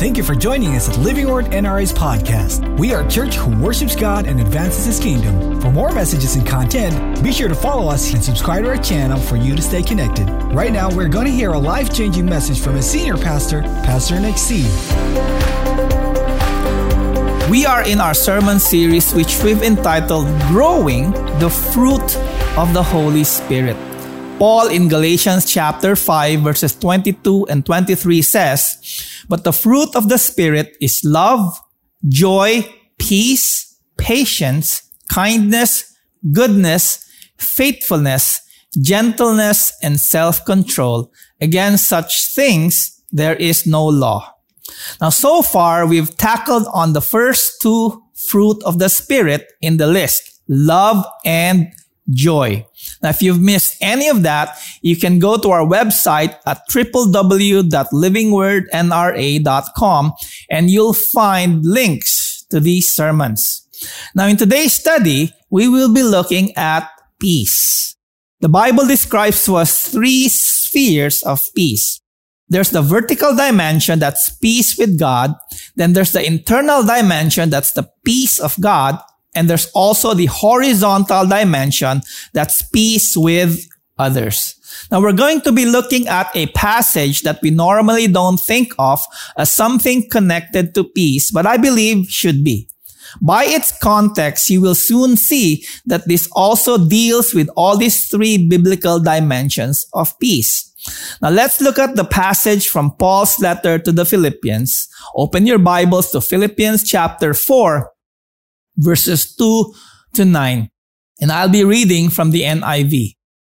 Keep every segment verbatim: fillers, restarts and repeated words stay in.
Thank you for joining us at Living Word N R A's podcast. We are a church who worships God and advances His kingdom. For more messages and content, be sure to follow us and subscribe to our channel for you to stay connected. Right now, we're going to hear a life-changing message from a senior pastor, Pastor Nick C. We are in our sermon series which we've entitled Growing the Fruit of the Holy Spirit. Paul in Galatians chapter five verses twenty-two and twenty-three says, "But the fruit of the Spirit is love, joy, peace, patience, kindness, goodness, faithfulness, gentleness, and self-control. Against such things there is no law." Now, so far, we've tackled on the first two fruit of the Spirit in the list, love and joy. Now, if you've missed any of that, you can go to our website at w w w dot living word n r a dot com and you'll find links to these sermons. Now, in today's study, we will be looking at peace. The Bible describes to us three spheres of peace. There's the vertical dimension, that's peace with God. Then there's the internal dimension, that's the peace of God. And there's also the horizontal dimension, that's peace with others. Now, we're going to be looking at a passage that we normally don't think of as something connected to peace, but I believe should be. By its context, you will soon see that this also deals with all these three biblical dimensions of peace. Now, let's look at the passage from Paul's letter to the Philippians. Open your Bibles to Philippians chapter four. Verses two to nine. And I'll be reading from the N I V.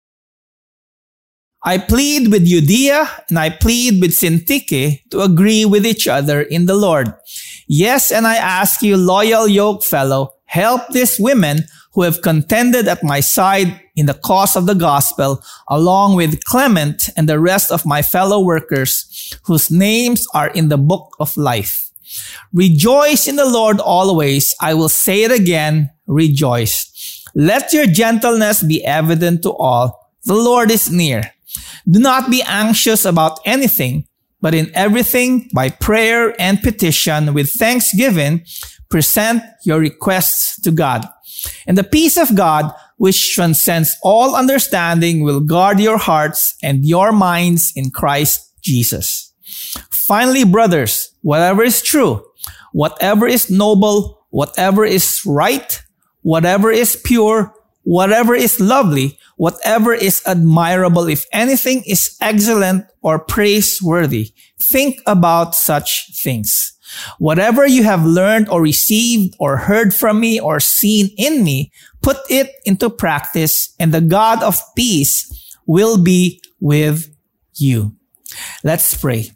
"I plead with Euodia and I plead with Syntyche to agree with each other in the Lord. Yes, and I ask you, loyal yoke fellow, help these women who have contended at my side in the cause of the gospel, along with Clement and the rest of my fellow workers, whose names are in the book of life. Rejoice in the Lord always. I will say it again, rejoice. Let your gentleness be evident to all. The Lord is near. Do not be anxious about anything, but in everything, by prayer and petition, with thanksgiving, present your requests to God. And the peace of God, which transcends all understanding, will guard your hearts and your minds in Christ Jesus. Finally, brothers, whatever is true, whatever is noble, whatever is right, whatever is pure, whatever is lovely, whatever is admirable, if anything is excellent or praiseworthy, think about such things. Whatever you have learned or received or heard from me or seen in me, put it into practice, and the God of peace will be with you." Let's pray.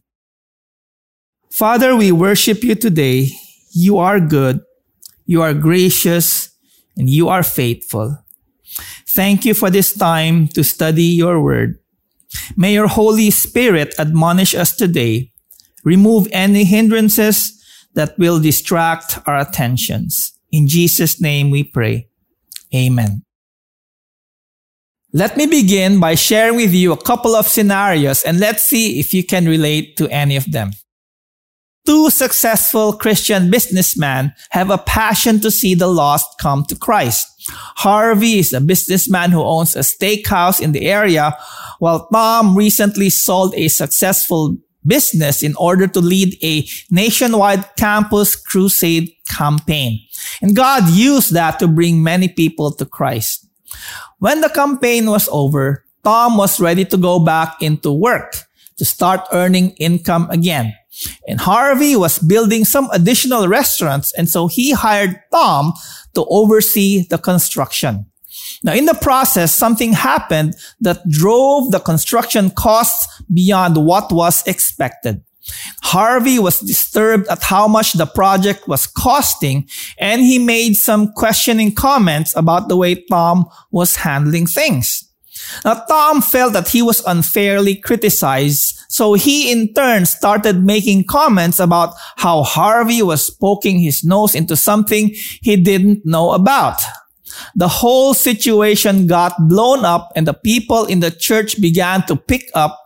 Father, we worship you today. You are good, you are gracious, and you are faithful. Thank you for this time to study your word. May your Holy Spirit admonish us today. Remove any hindrances that will distract our attentions. In Jesus' name we pray. Amen. Let me begin by sharing with you a couple of scenarios, and let's see if you can relate to any of them. Two successful Christian businessmen have a passion to see the lost come to Christ. Harvey is a businessman who owns a steakhouse in the area, while Tom recently sold a successful business in order to lead a nationwide campus crusade campaign. And God used that to bring many people to Christ. When the campaign was over, Tom was ready to go back into work to start earning income again. And Harvey was building some additional restaurants, and so he hired Tom to oversee the construction. Now, in the process, something happened that drove the construction costs beyond what was expected. Harvey was disturbed at how much the project was costing, and he made some questioning comments about the way Tom was handling things. Now, Tom felt that he was unfairly criticized, so he in turn started making comments about how Harvey was poking his nose into something he didn't know about. The whole situation got blown up, and the people in the church began to pick up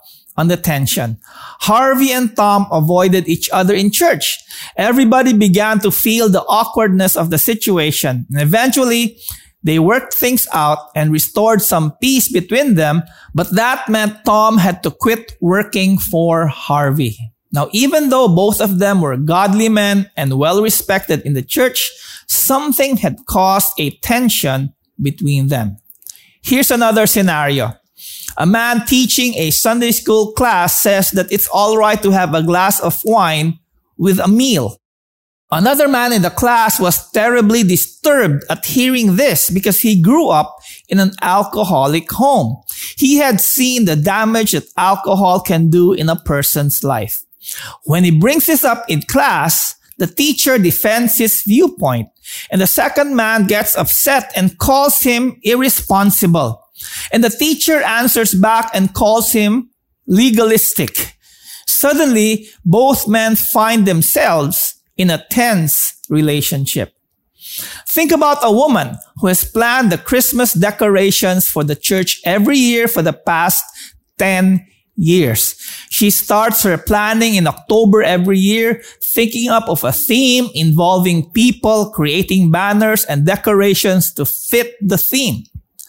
on the tension. Harvey and Tom avoided each other in church. Everybody began to feel the awkwardness of the situation. And eventually, they worked things out and restored some peace between them, but that meant Tom had to quit working for Harvey. Now, even though both of them were godly men and well-respected in the church, something had caused a tension between them. Here's another scenario. A man teaching a Sunday school class says that it's all right to have a glass of wine with a meal. Another man in the class was terribly disturbed at hearing this because he grew up in an alcoholic home. He had seen the damage that alcohol can do in a person's life. When he brings this up in class, the teacher defends his viewpoint, and the second man gets upset and calls him irresponsible. And the teacher answers back and calls him legalistic. Suddenly, both men find themselves in a tense relationship. Think about a woman who has planned the Christmas decorations for the church every year for the past ten years. She starts her planning in October every year, thinking up of a theme involving people, creating banners and decorations to fit the theme.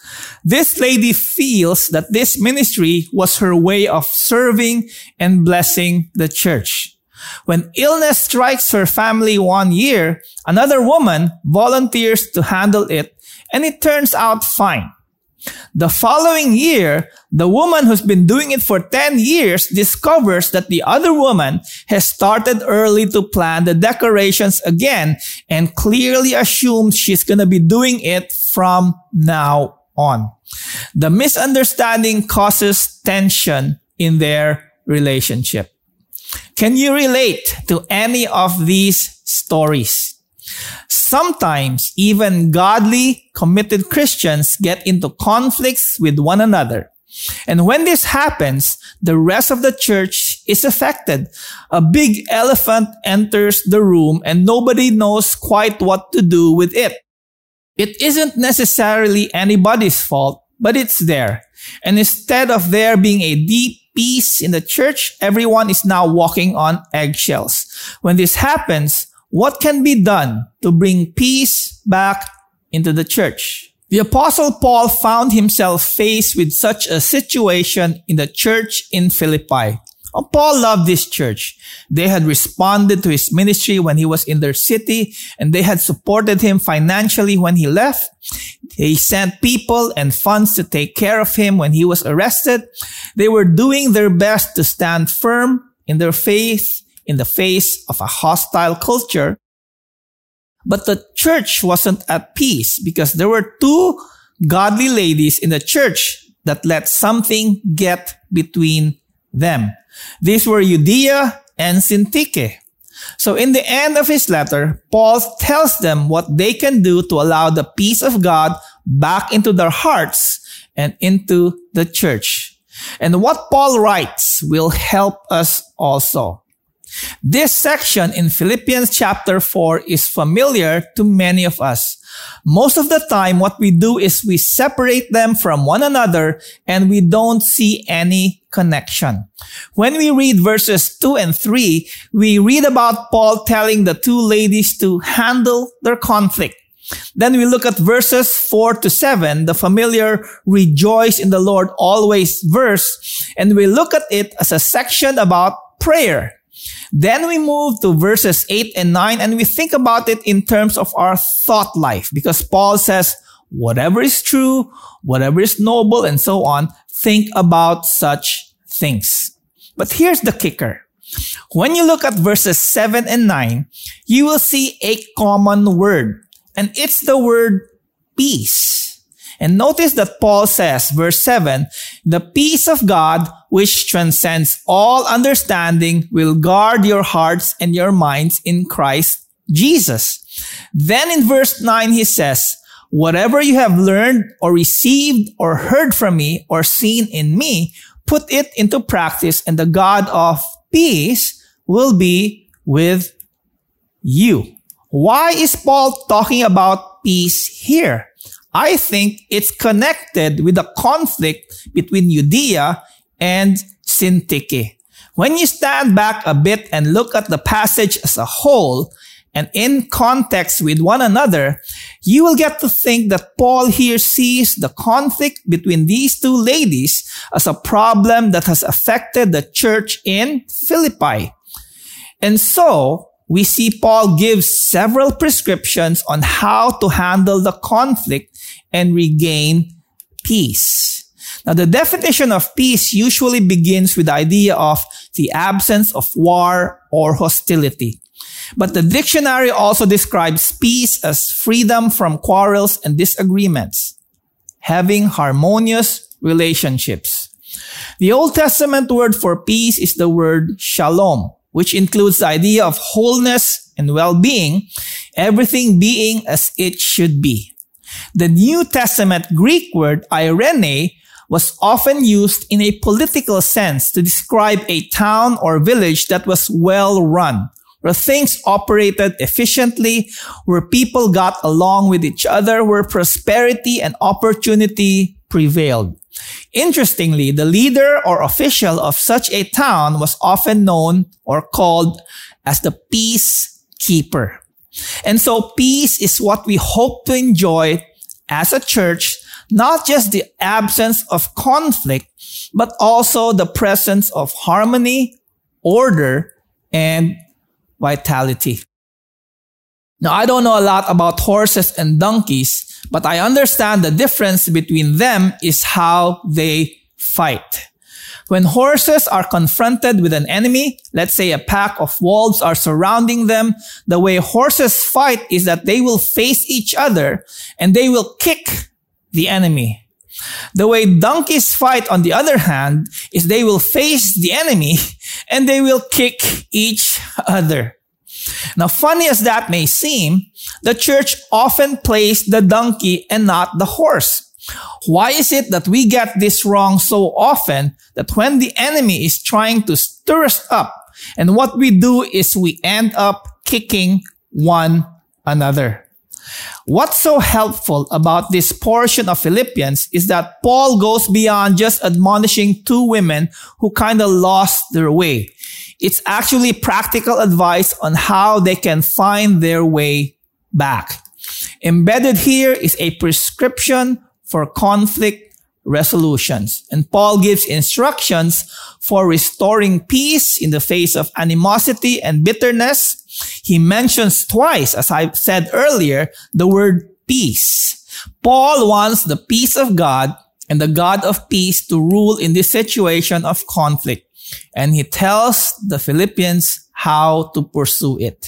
This lady feels that this ministry was her way of serving and blessing the church. When illness strikes her family one year, another woman volunteers to handle it, and it turns out fine. The following year, the woman who's been doing it for ten years discovers that the other woman has started early to plan the decorations again and clearly assumes she's going to be doing it from now on. The misunderstanding causes tension in their relationship. Can you relate to any of these stories? Sometimes even godly, committed Christians get into conflicts with one another. And when this happens, the rest of the church is affected. A big elephant enters the room and nobody knows quite what to do with it. It isn't necessarily anybody's fault, but it's there. And instead of there being a deep peace in the church, everyone is now walking on eggshells. When this happens, what can be done to bring peace back into the church? The Apostle Paul found himself faced with such a situation in the church in Philippi. Oh, Paul loved this church. They had responded to his ministry when he was in their city, and they had supported him financially when he left. They sent people and funds to take care of him when he was arrested. They were doing their best to stand firm in their faith in the face of a hostile culture. But the church wasn't at peace because there were two godly ladies in the church that let something get between them. These were Euodia and Syntyche. So in the end of his letter, Paul tells them what they can do to allow the peace of God back into their hearts and into the church. And what Paul writes will help us also. This section in Philippians chapter four is familiar to many of us. Most of the time, what we do is we separate them from one another and we don't see any connection. When we read verses two and three, we read about Paul telling the two ladies to handle their conflict. Then we look at verses four to seven, the familiar rejoice in the Lord always verse, and we look at it as a section about prayer. Then we move to verses eight and nine and we think about it in terms of our thought life, because Paul says, whatever is true, whatever is noble, and so on, think about such things. But here's the kicker. When you look at verses seven and nine, you will see a common word, and it's the word peace. And notice that Paul says, verse seven, the peace of God, which transcends all understanding, will guard your hearts and your minds in Christ Jesus. Then in verse nine, he says, whatever you have learned or received or heard from me or seen in me, put it into practice, and the God of peace will be with you. Why is Paul talking about peace here? I think it's connected with the conflict between Euodia and Syntyche. When you stand back a bit and look at the passage as a whole and in context with one another, you will get to think that Paul here sees the conflict between these two ladies as a problem that has affected the church in Philippi. And so, we see Paul give several prescriptions on how to handle the conflict and regain peace. Now, the definition of peace usually begins with the idea of the absence of war or hostility. But the dictionary also describes peace as freedom from quarrels and disagreements, having harmonious relationships. The Old Testament word for peace is the word shalom, which includes the idea of wholeness and well-being, everything being as it should be. The New Testament Greek word eirene was often used in a political sense to describe a town or village that was well run, where things operated efficiently, where people got along with each other, where prosperity and opportunity prevailed. Interestingly, the leader or official of such a town was often known or called as the peacekeeper. And so peace is what we hope to enjoy as a church, not just the absence of conflict, but also the presence of harmony, order, and vitality. Now, I don't know a lot about horses and donkeys, but I understand the difference between them is how they fight. When horses are confronted with an enemy, let's say a pack of wolves are surrounding them, the way horses fight is that they will face each other and they will kick the enemy. The way donkeys fight, on the other hand, is they will face the enemy and they will kick each other. Now, funny as that may seem, the church often plays the donkey and not the horse. Why is it that we get this wrong so often that when the enemy is trying to stir us up, and what we do is we end up kicking one another? What's so helpful about this portion of Philippians is that Paul goes beyond just admonishing two women who kind of lost their way. It's actually practical advice on how they can find their way back. Embedded here is a prescription for conflict resolutions. And Paul gives instructions for restoring peace in the face of animosity and bitterness. He mentions twice, as I said earlier, the word peace. Paul wants the peace of God and the God of peace to rule in this situation of conflict. And he tells the Philippians how to pursue it.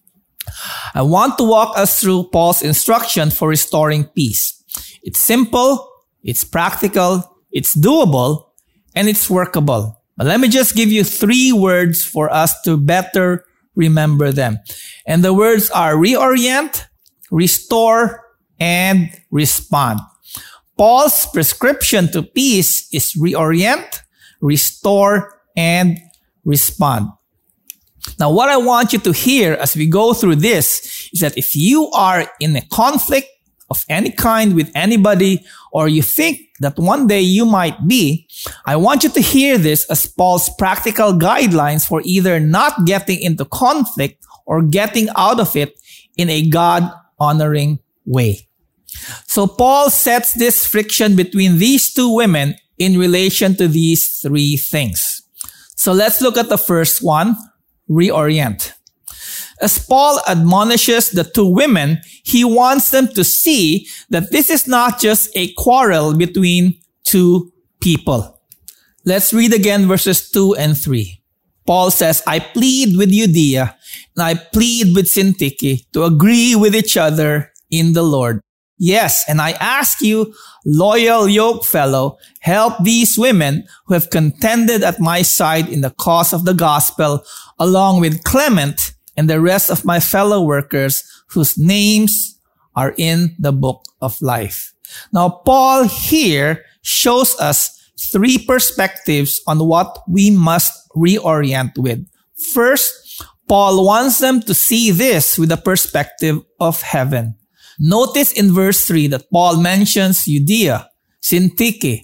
I want to walk us through Paul's instruction for restoring peace. It's simple, it's practical, it's doable, and it's workable. But let me just give you three words for us to better remember them. And the words are reorient, restore, and respond. Paul's prescription to peace is reorient, restore, and respond. Now, what I want you to hear as we go through this is that if you are in a conflict of any kind with anybody, or you think that one day you might be, I want you to hear this as Paul's practical guidelines for either not getting into conflict or getting out of it in a God-honoring way. So Paul sets this friction between these two women in relation to these three things. So let's look at the first one, reorient. As Paul admonishes the two women, he wants them to see that this is not just a quarrel between two people. Let's read again verses two and three. Paul says, I plead with Euodia and I plead with Syntyche to agree with each other in the Lord. Yes, and I ask you, loyal yoke fellow, help these women who have contended at my side in the cause of the gospel, along with Clement and the rest of my fellow workers whose names are in the book of life. Now, Paul here shows us three perspectives on what we must reorient with. First, Paul wants them to see this with the perspective of heaven. Notice in verse three that Paul mentions Euodia, Syntyche,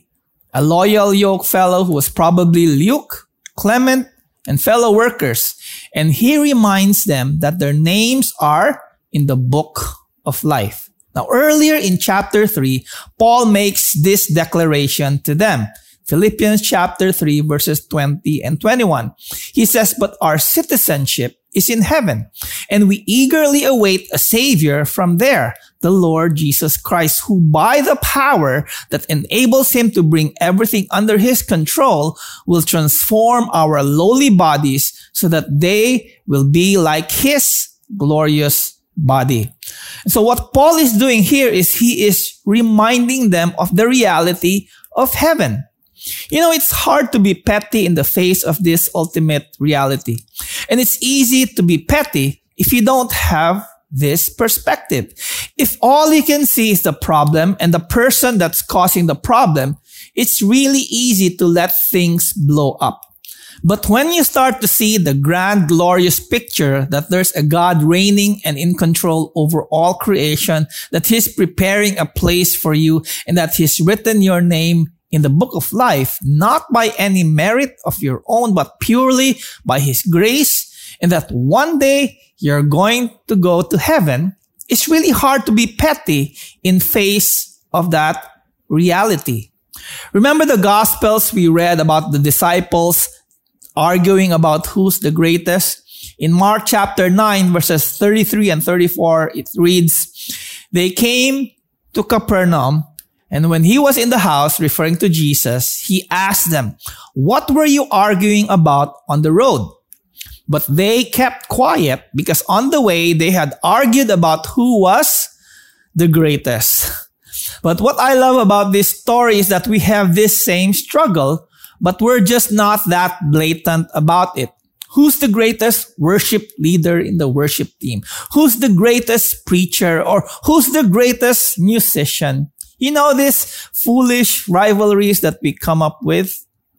a loyal yoke fellow who was probably Luke, Clement, and fellow workers. And he reminds them that their names are in the book of life. Now, earlier in chapter three, Paul makes this declaration to them. Philippians chapter three, verses twenty and twenty-one. He says, "But our citizenship is in heaven, and we eagerly await a Savior from there, the Lord Jesus Christ, who by the power that enables him to bring everything under his control will transform our lowly bodies so that they will be like his glorious body." So what Paul is doing here is he is reminding them of the reality of heaven. You know, it's hard to be petty in the face of this ultimate reality. And it's easy to be petty if you don't have this perspective. If all you can see is the problem and the person that's causing the problem, it's really easy to let things blow up. But when you start to see the grand, glorious picture that there's a God reigning and in control over all creation, that he's preparing a place for you, and that he's written your name in the book of life, not by any merit of your own, but purely by his grace, and that one day you're going to go to heaven, it's really hard to be petty in face of that reality. Remember the Gospels we read about the disciples arguing about who's the greatest? In Mark chapter nine, verses thirty-three and thirty-four, it reads, "They came to Capernaum, and when he was in the house," referring to Jesus, "he asked them, 'What were you arguing about on the road?' But they kept quiet because on the way they had argued about who was the greatest." But what I love about this story is that we have this same struggle, but we're just not that blatant about it. Who's the greatest worship leader in the worship team? Who's the greatest preacher? Or who's the greatest musician? You know, these foolish rivalries that we come up with.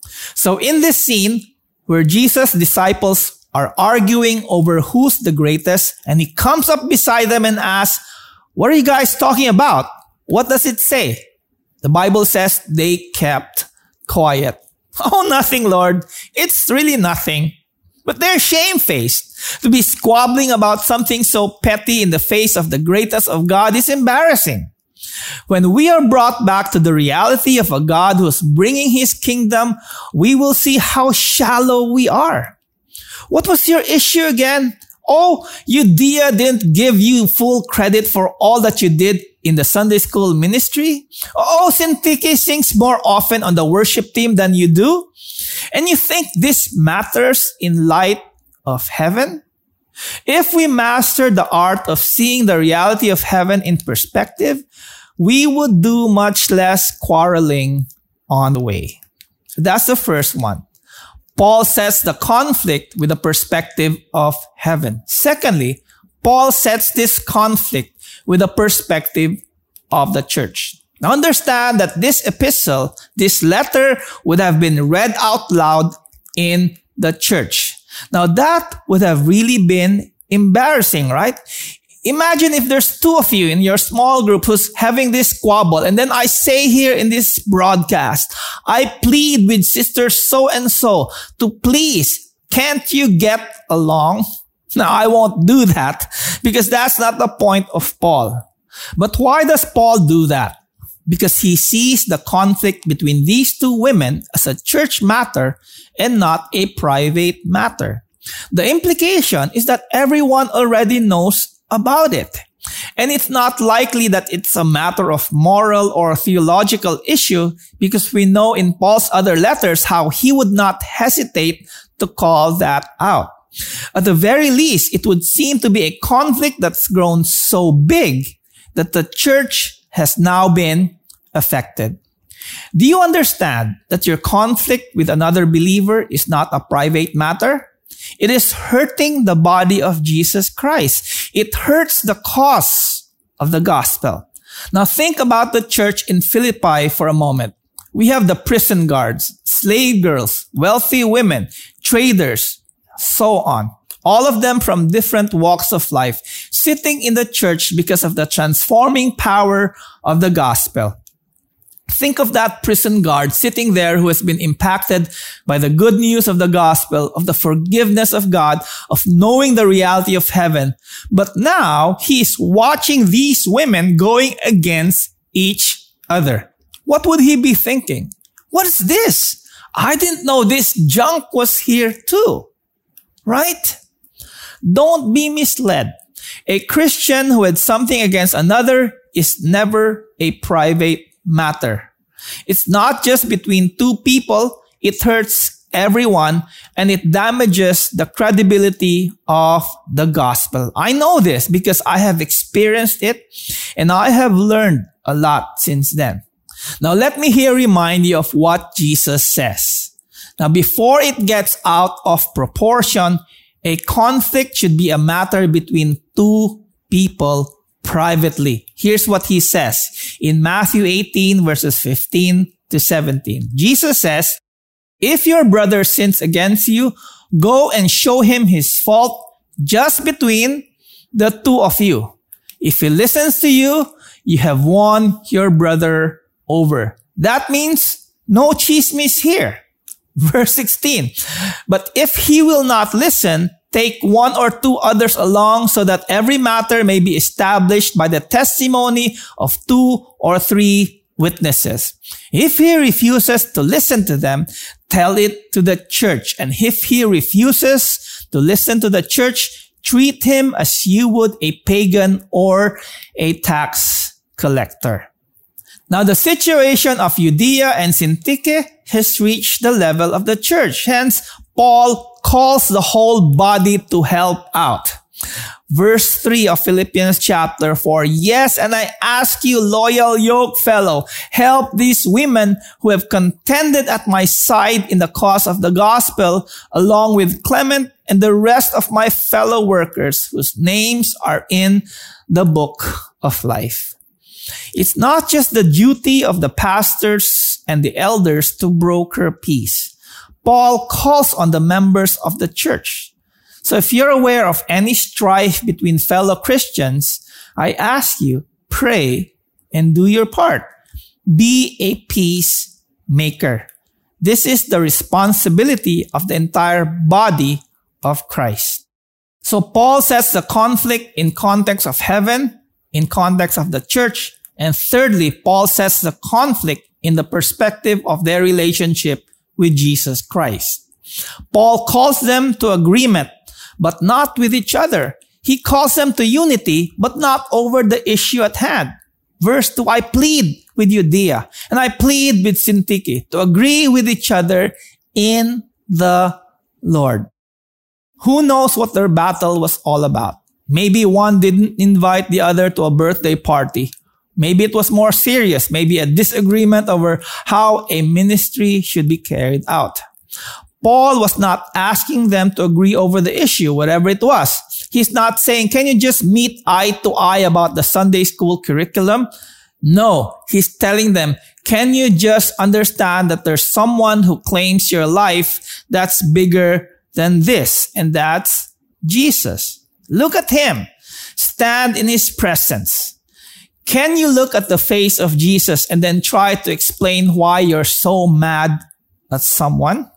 So in this scene where Jesus' disciples are arguing over who's the greatest, and he comes up beside them and asks, "What are you guys talking about?" What does it say? The Bible says they kept quiet. "Oh, nothing, Lord. It's really nothing." But they're shamefaced. To be squabbling about something so petty in the face of the greatest of God is embarrassing. When we are brought back to the reality of a God who is bringing his kingdom, we will see how shallow we are. What was your issue again? Oh, Eudia didn't give you full credit for all that you did in the Sunday school ministry? Oh, Syntyche sings more often on the worship team than you do? And you think this matters in light of heaven? If we master the art of seeing the reality of heaven in perspective, we would do much less quarreling on the way. So that's the first one. Paul sets the conflict with the perspective of heaven. Secondly, Paul sets this conflict with the perspective of the church. Now understand that this epistle, this letter, would have been read out loud in the church. Now that would have really been embarrassing, right? Imagine if there's two of you in your small group who's having this squabble, and then I say here in this broadcast, I plead with sister so-and-so to please, can't you get along? Now, I won't do that because that's not the point of Paul. But why does Paul do that? Because he sees the conflict between these two women as a church matter and not a private matter. The implication is that everyone already knows about it. And it's not likely that it's a matter of moral or theological issue, because we know in Paul's other letters how he would not hesitate to call that out. At the very least, it would seem to be a conflict that's grown so big that the church has now been affected. Do you understand that your conflict with another believer is not a private matter? It is hurting the body of Jesus Christ. It hurts the cause of the gospel. Now think about the church in Philippi for a moment. We have the prison guards, slave girls, wealthy women, traders, so on. All of them from different walks of life, sitting in the church because of the transforming power of the gospel. Think of that prison guard sitting there who has been impacted by the good news of the gospel, of the forgiveness of God, of knowing the reality of heaven. But now he is watching these women going against each other. What would he be thinking? What is this? I didn't know this junk was here too. Right? Don't be misled. A Christian who had something against another is never a private matter. It's not just between two people. It hurts everyone and it damages the credibility of the gospel. I know this because I have experienced it and I have learned a lot since then. Now let me here remind you of what Jesus says. Now before it gets out of proportion, a conflict should be a matter between two people privately. Here's what he says in Matthew eighteen verses fifteen to seventeen. Jesus says, if your brother sins against you, go and show him his fault just between the two of you. If he listens to you, you have won your brother over. That means no chismis here. Verse sixteen. But if he will not listen, take one or two others along so that every matter may be established by the testimony of two or three witnesses. If he refuses to listen to them, tell it to the church. And if he refuses to listen to the church, treat him as you would a pagan or a tax collector. Now, the situation of Judea and Syntyche has reached the level of the church. Hence, Paul calls the whole body to help out. Verse three of Philippians chapter four. Yes, and I ask you, loyal yoke fellow, help these women who have contended at my side in the cause of the gospel, along with Clement and the rest of my fellow workers whose names are in the book of life. It's not just the duty of the pastors and the elders to broker peace. Paul calls on the members of the church. So if you're aware of any strife between fellow Christians, I ask you, pray and do your part. Be a peacemaker. This is the responsibility of the entire body of Christ. So Paul sets the conflict in context of heaven, in context of the church, and thirdly, Paul sets the conflict in the perspective of their relationship with Jesus Christ. Paul calls them to agreement, but not with each other. He calls them to unity, but not over the issue at hand. Verse two, I plead with Judea and I plead with Syntyche to agree with each other in the Lord. Who knows what their battle was all about? Maybe one didn't invite the other to a birthday party. Maybe it was more serious. Maybe a disagreement over how a ministry should be carried out. Paul was not asking them to agree over the issue, whatever it was. He's not saying, can you just meet eye to eye about the Sunday school curriculum? No, he's telling them, can you just understand that there's someone who claims your life that's bigger than this, and that's Jesus. Look at him. Stand in his presence. Can you look at the face of Jesus and then try to explain why you're so mad at someone?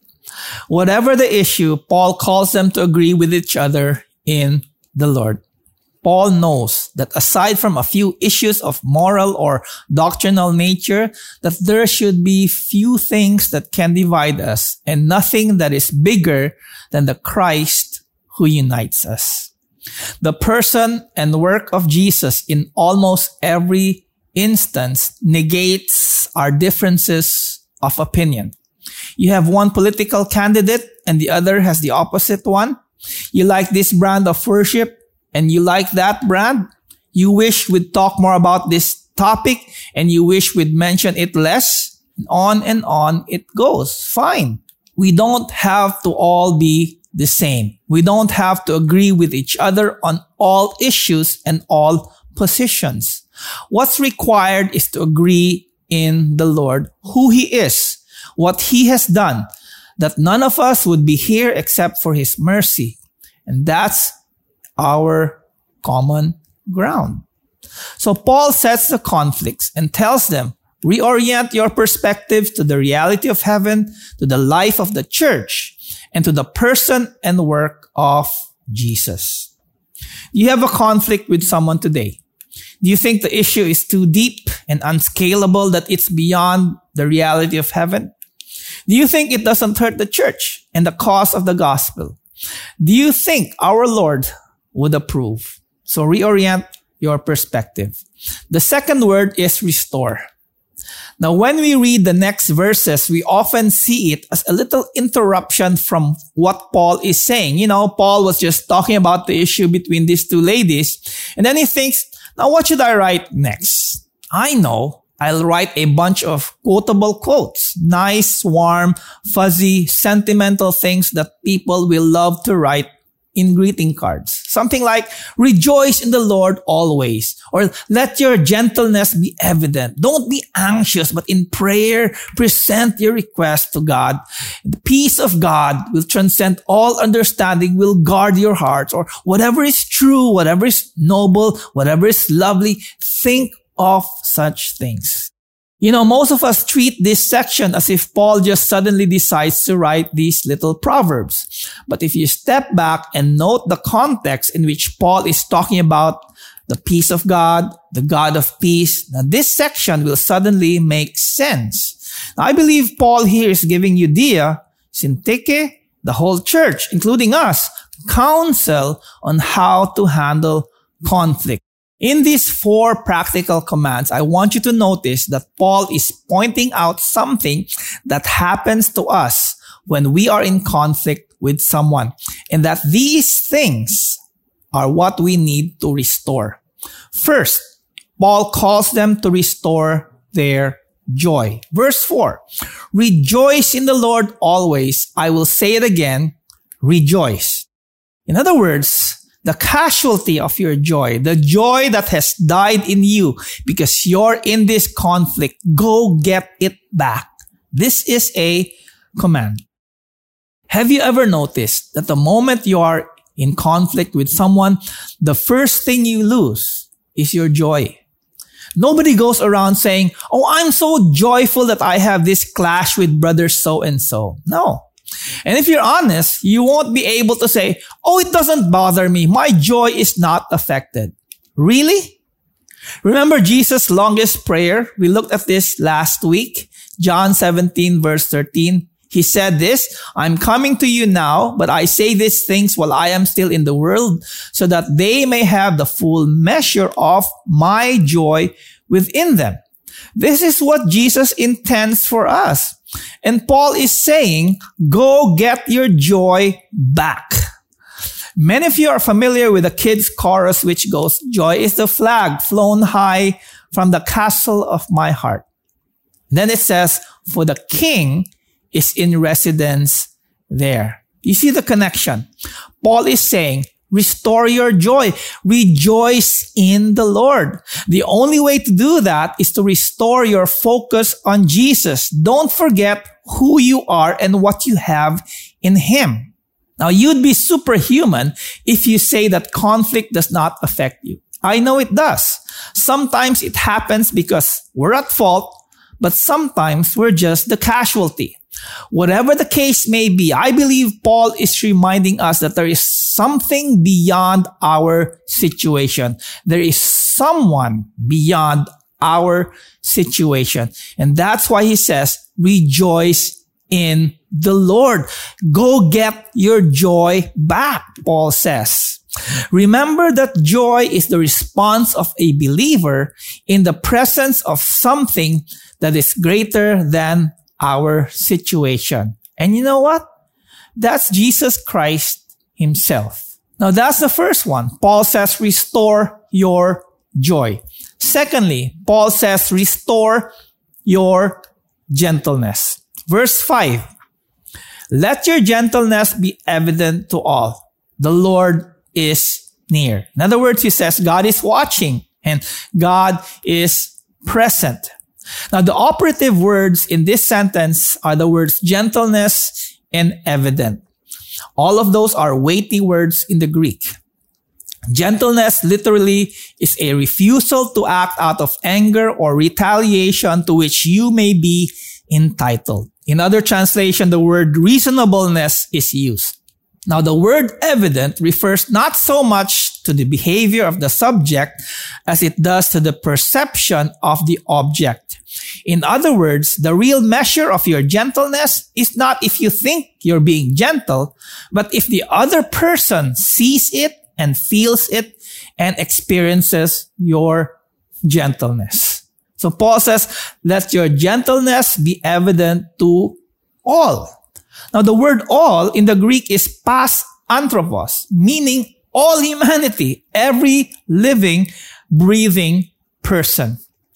Whatever the issue, Paul calls them to agree with each other in the Lord. Paul knows that aside from a few issues of moral or doctrinal nature, that there should be few things that can divide us and nothing that is bigger than the Christ who unites us. The person and work of Jesus in almost every instance negates our differences of opinion. You have one political candidate and the other has the opposite one. You like this brand of worship and you like that brand. You wish we'd talk more about this topic and you wish we'd mention it less. And on and on it goes. Fine. We don't have to all be the same. We don't have to agree with each other on all issues and all positions. What's required is to agree in the Lord, who he is, what he has done, that none of us would be here except for his mercy. And that's our common ground. So Paul sets the conflicts and tells them, Reorient your perspective to the reality of heaven, to the life of the church, and to the person and work of Jesus. Do you have a conflict with someone today? Do you think the issue is too deep and unscalable that it's beyond the reality of heaven? Do you think it doesn't hurt the church and the cause of the gospel? Do you think our Lord would approve? So reorient your perspective. The second word is restore. Now, when we read the next verses, we often see it as a little interruption from what Paul is saying. You know, Paul was just talking about the issue between these two ladies. And then he thinks, now what should I write next? I know. I'll write a bunch of quotable quotes. Nice, warm, fuzzy, sentimental things that people will love to write in greeting cards. Something like, rejoice in the Lord always. Or let your gentleness be evident. Don't be anxious, but in prayer, present your request to God. The peace of God will transcend all understanding, will guard your hearts. Or whatever is true, whatever is noble, whatever is lovely, think of such things. You know, most of us treat this section as if Paul just suddenly decides to write these little proverbs. But if you step back and note the context in which Paul is talking about the peace of God, the God of peace, now this section will suddenly make sense. Now, I believe Paul here is giving Judea, Syntyche, the whole church, including us, counsel on how to handle conflict. In these four practical commands, I want you to notice that Paul is pointing out something that happens to us when we are in conflict with someone, and that these things are what we need to restore. First, Paul calls them to restore their joy. Verse four, rejoice in the Lord always. I will say it again, rejoice. In other words, the casualty of your joy, the joy that has died in you because you're in this conflict, go get it back. This is a command. Have you ever noticed that the moment you are in conflict with someone, the first thing you lose is your joy? Nobody goes around saying, oh, I'm so joyful that I have this clash with brother so-and-so. No. And if you're honest, you won't be able to say, oh, it doesn't bother me. My joy is not affected. Really? Remember Jesus' longest prayer? We looked at this last week. John seventeen verse thirteen. He said this, I'm coming to you now, but I say these things while I am still in the world, so that they may have the full measure of my joy within them. This is what Jesus intends for us. And Paul is saying, go get your joy back. Many of you are familiar with the kids' chorus which goes, joy is the flag flown high from the castle of my heart. Then it says, for the king is in residence there. You see the connection? Paul is saying, restore your joy. Rejoice in the Lord. The only way to do that is to restore your focus on Jesus. Don't forget who you are and what you have in Him. Now, you'd be superhuman if you say that conflict does not affect you. I know it does. Sometimes it happens because we're at fault, but sometimes we're just the casualty. Whatever the case may be, I believe Paul is reminding us that there is something beyond our situation. There is someone beyond our situation. And that's why he says, rejoice in the Lord. Go get your joy back, Paul says. Remember that joy is the response of a believer in the presence of something that is greater than our situation. And you know what? That's Jesus Christ Himself. Now that's the first one. Paul says, restore your joy. Secondly, Paul says, restore your gentleness. Verse five, let your gentleness be evident to all. The Lord is near. In other words, he says, God is watching and God is present. Now, the operative words in this sentence are the words gentleness and evident. All of those are weighty words in the Greek. Gentleness literally is a refusal to act out of anger or retaliation to which you may be entitled. In other translation, the word reasonableness is used. Now, the word evident refers not so much to the behavior of the subject as it does to the perception of the object. In other words, the real measure of your gentleness is not if you think you're being gentle, but if the other person sees it and feels it and experiences your gentleness. So Paul says, let your gentleness be evident to all. Now, the word all in the Greek is pas anthropos, meaning all humanity, every living, breathing person.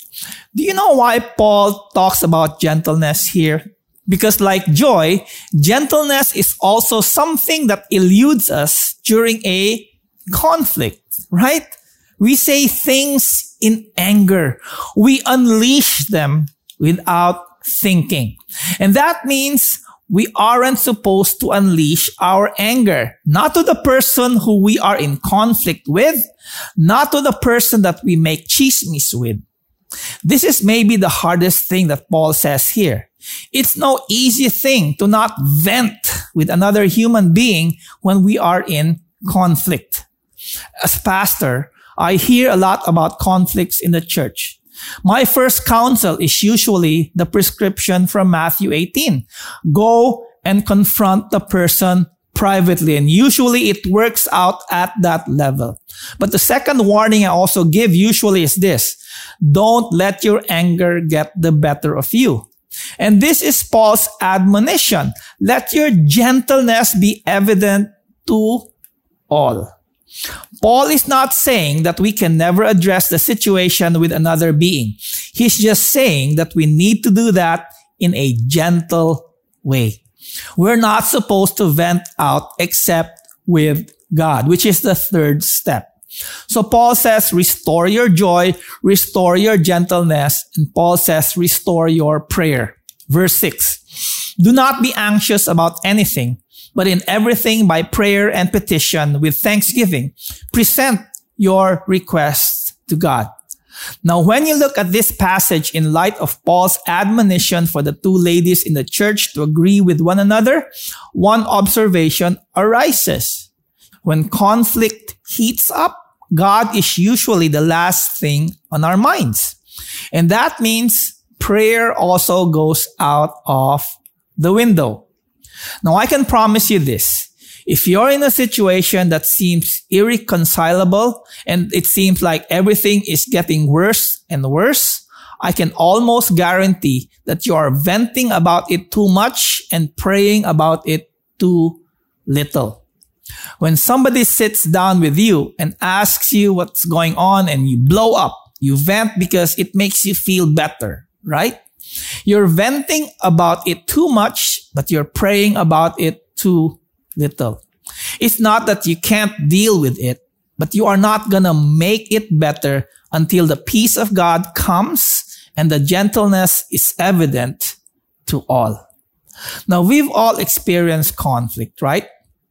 Do you know why Paul talks about gentleness here? Because like joy, gentleness is also something that eludes us during a conflict, right? We say things in anger. We unleash them without thinking. And that means we aren't supposed to unleash our anger, not to the person who we are in conflict with, not to the person that we make chismis with. This is maybe the hardest thing that Paul says here. It's no easy thing to not vent with another human being when we are in conflict. As pastor, I hear a lot about conflicts in the church. My first counsel is usually the prescription from Matthew eighteen. Go and confront the person privately. And usually it works out at that level. But the second warning I also give usually is this. Don't let your anger get the better of you. And this is Paul's admonition. Let your gentleness be evident to all. Paul is not saying that we can never address the situation with another being. He's just saying that we need to do that in a gentle way. We're not supposed to vent out except with God, which is the third step. So Paul says, restore your joy, restore your gentleness, and Paul says, restore your prayer. Verse six, do not be anxious about anything, but in everything by prayer and petition with thanksgiving, present your requests to God. Now, when you look at this passage in light of Paul's admonition for the two ladies in the church to agree with one another, one observation arises. When conflict heats up, God is usually the last thing on our minds. And that means prayer also goes out of the window. Now, I can promise you this. If you're in a situation that seems irreconcilable and it seems like everything is getting worse and worse, I can almost guarantee that you are venting about it too much and praying about it too little. When somebody sits down with you and asks you what's going on and you blow up, you vent because it makes you feel better, right? You're venting about it too much, but you're praying about it too little. It's not that you can't deal with it, but you are not gonna make it better until the peace of God comes and the gentleness is evident to all. Now, we've all experienced conflict, right?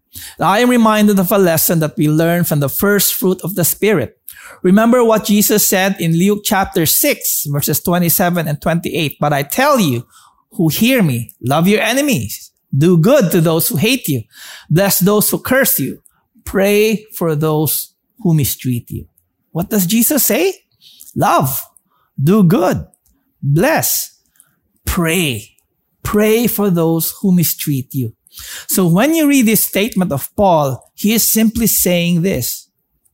I am reminded of a lesson that we learned from the first fruit of the Spirit. Remember what Jesus said in Luke chapter six, verses twenty-seven and twenty-eight. But I tell you who hear me, love your enemies, do good to those who hate you, bless those who curse you, pray for those who mistreat you. What does Jesus say? Love, do good, bless, pray, pray for those who mistreat you. So when you read this statement of Paul, he is simply saying this.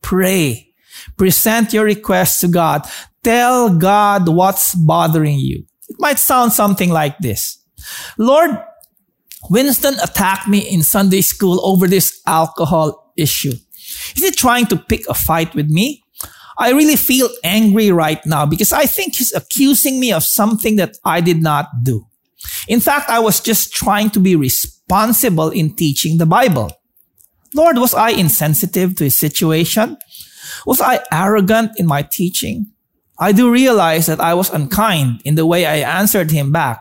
Pray. Present your requests to God. Tell God what's bothering you. It might sound something like this. Lord, Winston attacked me in Sunday school over this alcohol issue. Is he trying to pick a fight with me? I really feel angry right now because I think he's accusing me of something that I did not do. In fact, I was just trying to be responsible in teaching the Bible. Lord, was I insensitive to his situation? Was I arrogant in my teaching? I do realize that I was unkind in the way I answered him back.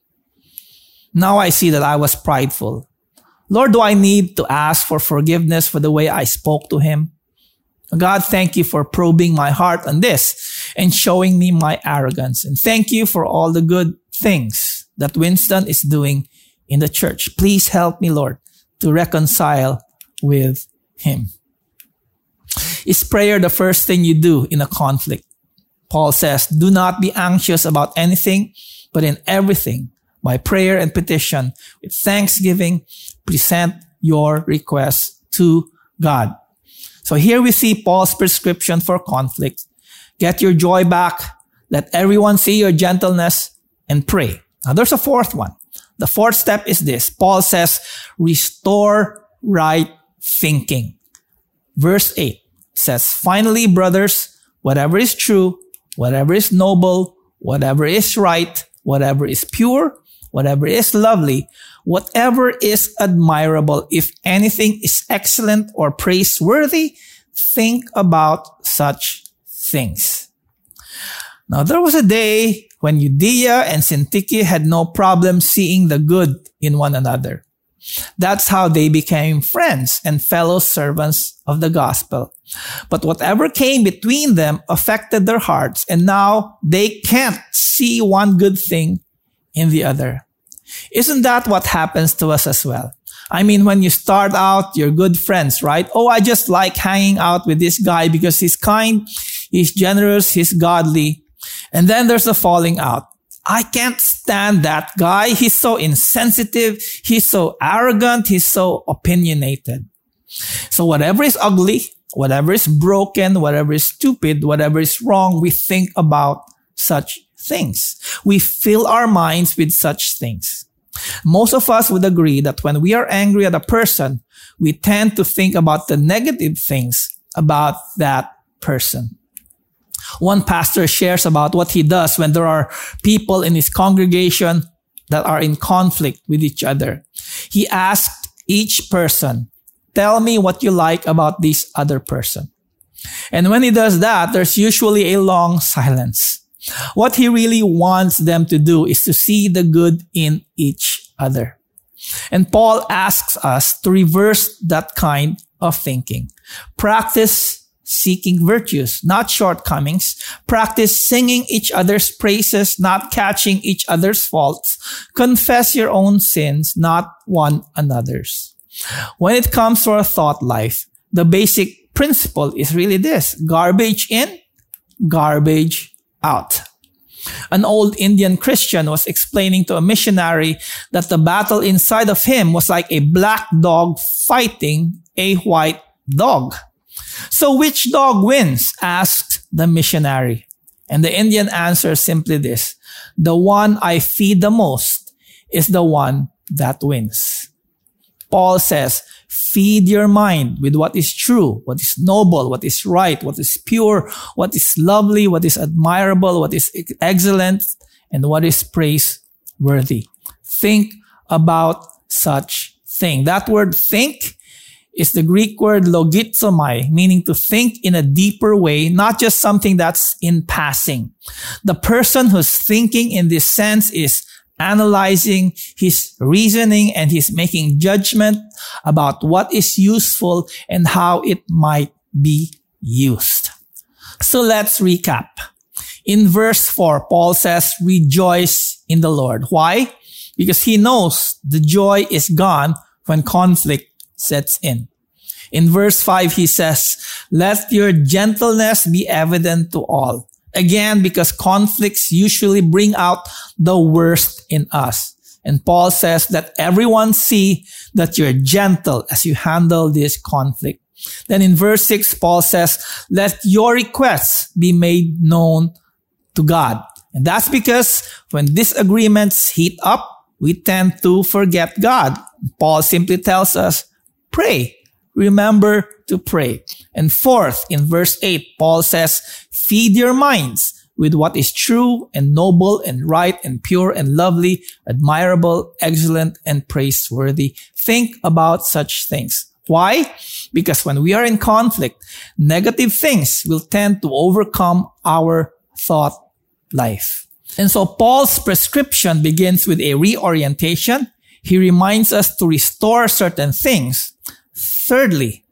Now I see that I was prideful. Lord, do I need to ask for forgiveness for the way I spoke to him? God, thank you for probing my heart on this and showing me my arrogance. And thank you for all the good things that Winston is doing in the church. Please help me, Lord, to reconcile with him. Is prayer the first thing you do in a conflict? Paul says, do not be anxious about anything, but in everything, by prayer and petition, with thanksgiving, present your requests to God. So here we see Paul's prescription for conflict. Get your joy back. Let everyone see your gentleness and pray. Now there's a fourth one. The fourth step is this. Paul says, restore right thinking. Verse eight says, finally, brothers, whatever is true, whatever is noble, whatever is right, whatever is pure, whatever is lovely, whatever is admirable, if anything is excellent or praiseworthy, think about such things. Now, there was a day when Euodia and Syntyche had no problem seeing the good in one another. That's how they became friends and fellow servants of the gospel. But whatever came between them affected their hearts, and now they can't see one good thing in the other. Isn't that what happens to us as well? I mean, when you start out, you're good friends, right? Oh, I just like hanging out with this guy because he's kind, he's generous, he's godly. And then there's a falling out. I can't stand that guy. He's so insensitive. He's so arrogant. He's so opinionated. So whatever is ugly, whatever is broken, whatever is stupid, whatever is wrong, we think about such things. We fill our minds with such things. Most of us would agree that when we are angry at a person, we tend to think about the negative things about that person. One pastor shares about what he does when there are people in his congregation that are in conflict with each other. He asked each person, tell me what you like about this other person. And when he does that, there's usually a long silence. What he really wants them to do is to see the good in each other. And Paul asks us to reverse that kind of thinking. Practice seeking virtues, not shortcomings. Practice singing each other's praises, not catching each other's faults. Confess your own sins, not one another's. When it comes to our thought life, the basic principle is really this: garbage in, garbage out. An old Indian Christian was explaining to a missionary that the battle inside of him was like a black dog fighting a white dog. So which dog wins? Asked the missionary. And the Indian answers simply this: the one I feed the most is the one that wins. Paul says, feed your mind with what is true, what is noble, what is right, what is pure, what is lovely, what is admirable, what is excellent, and what is praiseworthy. Think about such thing. That word think is the Greek word logizomai, meaning to think in a deeper way, not just something that's in passing. The person who's thinking in this sense is analyzing, he's reasoning, and he's making judgment about what is useful and how it might be used. So let's recap. In verse four, Paul says, rejoice in the Lord. Why? Because he knows the joy is gone when conflict sets in. In verse five, he says, let your gentleness be evident to all. Again, because conflicts usually bring out the worst in us. And Paul says, let everyone see that you're gentle as you handle this conflict. Then in verse six, Paul says, let your requests be made known to God. And that's because when disagreements heat up, we tend to forget God. Paul simply tells us, pray. Remember to pray. And fourth, in verse eight, Paul says, feed your minds with what is true and noble and right and pure and lovely, admirable, excellent, and praiseworthy. Think about such things. Why? Because when we are in conflict, negative things will tend to overcome our thought life. And so Paul's prescription begins with a reorientation. He reminds us to restore certain things. Thirdly,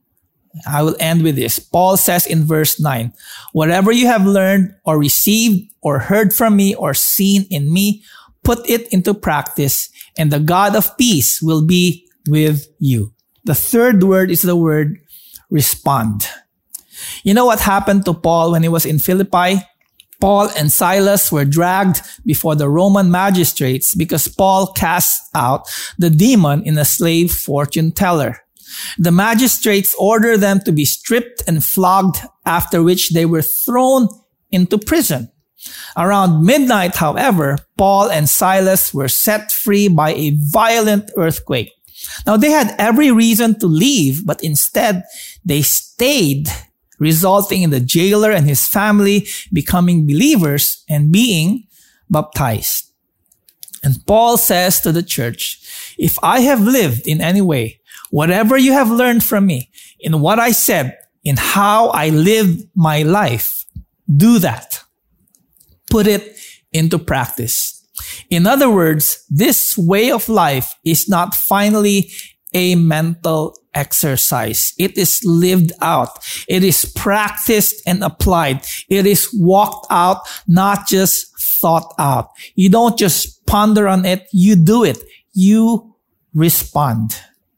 I will end with this. Paul says in verse nine, whatever you have learned or received or heard from me or seen in me, put it into practice, and the God of peace will be with you. The third word is the word respond. You know what happened to Paul when he was in Philippi? Paul and Silas were dragged before the Roman magistrates because Paul cast out the demon in a slave fortune teller. The magistrates ordered them to be stripped and flogged, after which they were thrown into prison. Around midnight, however, Paul and Silas were set free by a violent earthquake. Now, they had every reason to leave, but instead they stayed, resulting in the jailer and his family becoming believers and being baptized. And Paul says to the church, if I have lived in any way, whatever you have learned from me, in what I said, in how I lived my life, do that. Put it into practice. In other words, this way of life is not finally a mental exercise. It is lived out. It is practiced and applied. It is walked out, not just thought out. You don't just ponder on it. You do it. You respond.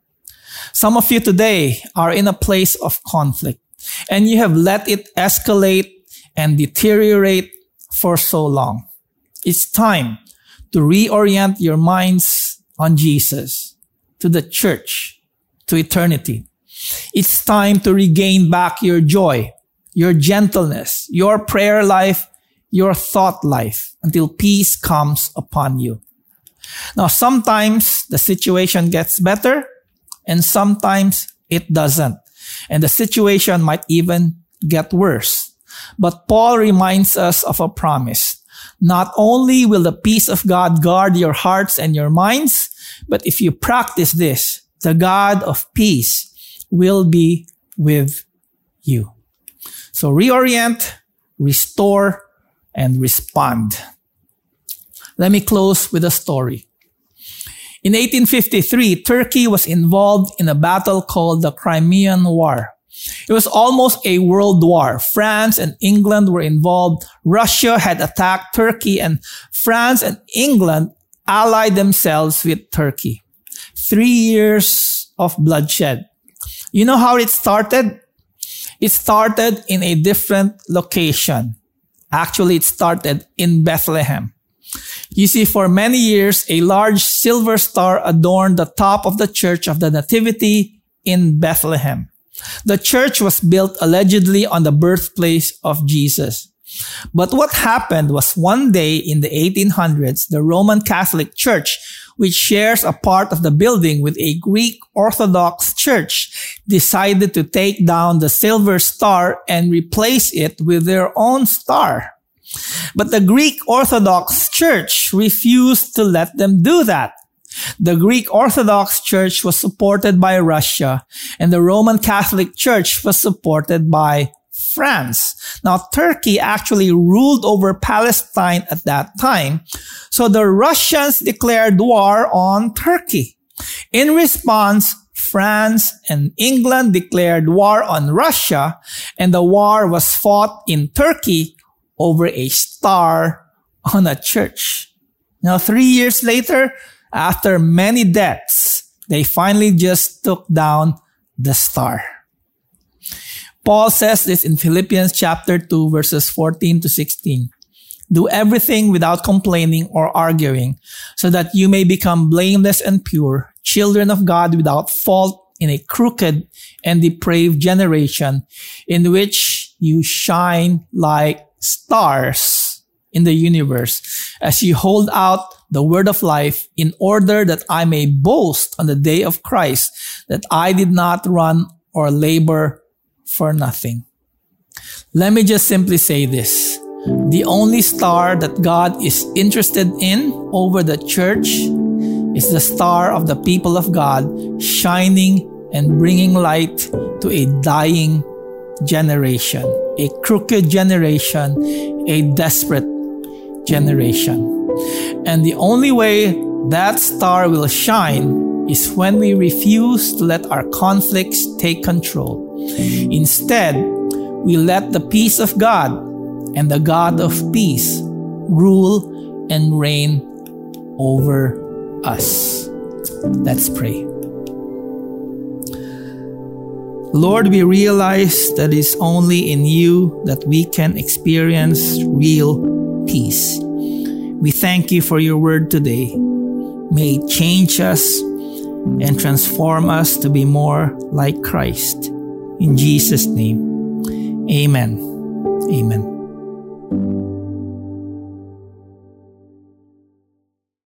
Some of you today are in a place of conflict, and you have let it escalate and deteriorate for so long. It's time to reorient your minds on Jesus, to the church, to eternity. It's time to regain back your joy, your gentleness, your prayer life, your thought life, until peace comes upon you. Now, sometimes the situation gets better, and sometimes it doesn't. And the situation might even get worse. But Paul reminds us of a promise. Not only will the peace of God guard your hearts and your minds, but if you practice this, the God of peace will be with you. So reorient, restore, and respond. Let me close with a story. In eighteen fifty-three, Turkey was involved in a battle called the Crimean War. It was almost a world war. France and England were involved. Russia had attacked Turkey, and France and England allied themselves with Turkey. Three years of bloodshed. You know how it started? It started in a different location. Actually, it started in Bethlehem. You see, for many years, a large silver star adorned the top of the Church of the Nativity in Bethlehem. The church was built allegedly on the birthplace of Jesus. But what happened was one day in the eighteen hundreds, the Roman Catholic Church, which shares a part of the building with a Greek Orthodox church, decided to take down the silver star and replace it with their own star. But the Greek Orthodox Church refused to let them do that. The Greek Orthodox Church was supported by Russia, and the Roman Catholic Church was supported by France. Now, Turkey actually ruled over Palestine at that time, so the Russians declared war on Turkey. In response, France and England declared war on Russia, and the war was fought in Turkey over a star on a church. Now, three years later, after many deaths, they finally just took down the star. Paul says this in Philippians chapter two, verses fourteen to sixteen. Do everything without complaining or arguing, so that you may become blameless and pure, children of God without fault in a crooked and depraved generation, in which you shine like stars in the universe, as you hold out the word of life, in order that I may boast on the day of Christ, that I did not run or labor for nothing. Let me just simply say this. The only star that God is interested in over the church is the star of the people of God, shining and bringing light to a dying generation, a crooked generation, a desperate generation. And the only way that star will shine is when we refuse to let our conflicts take control. Instead, we let the peace of God and the God of peace rule and reign over us. Let's pray. Lord, we realize that it's only in you that we can experience real peace. We thank you for your word today. May it change us and transform us to be more like Christ. In Jesus' name, amen. Amen.